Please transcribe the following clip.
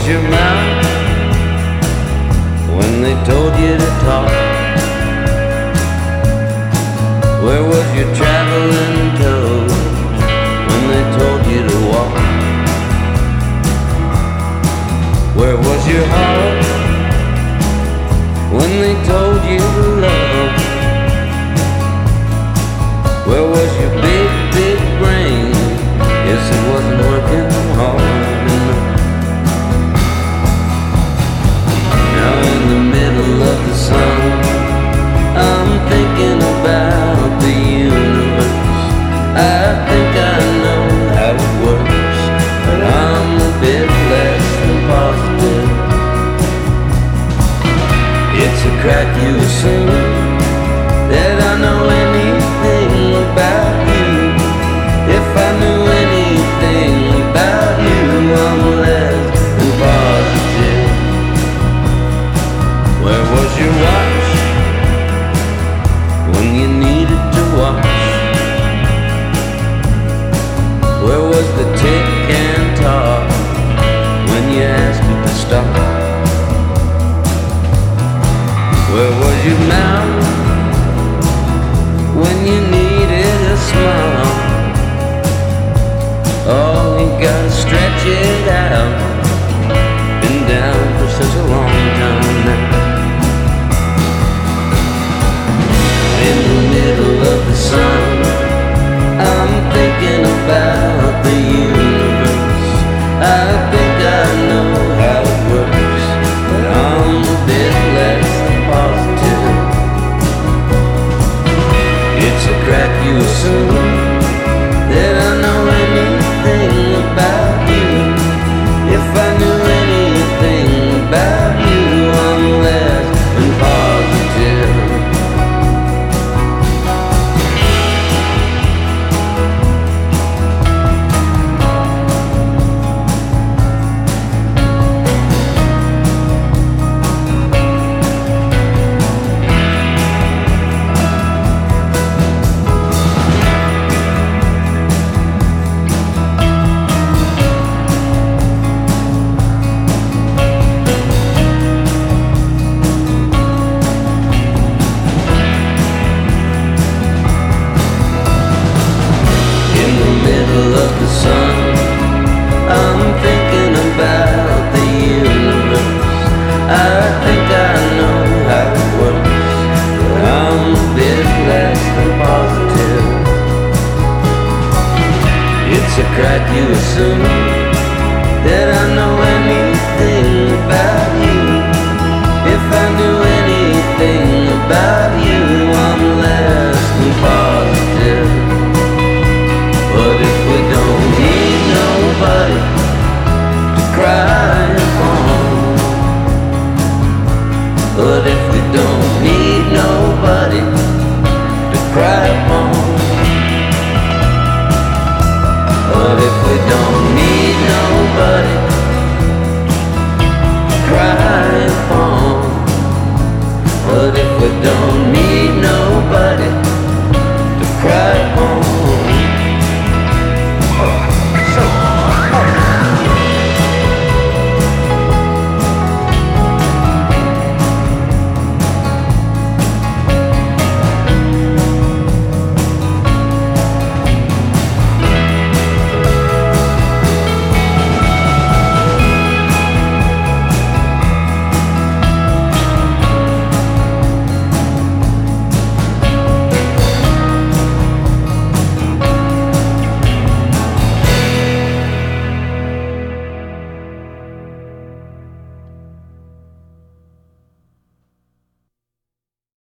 your mouth when they told you to talk? Where was your traveling toes when they told you to walk? Where was your heart when they told you to love? Where was your big, big brain? Yes, it wasn't working hard enough. Now in the middle of the sun, I'm thinking about the universe. I think I know how it works, but I'm a bit less than positive. It's a crack you assume that I know anything about you. If I knew anything about you, I'm less than positive. Where was your watch when you needed to watch? Where was the tick and talk when you asked it to stop? Where was your mouth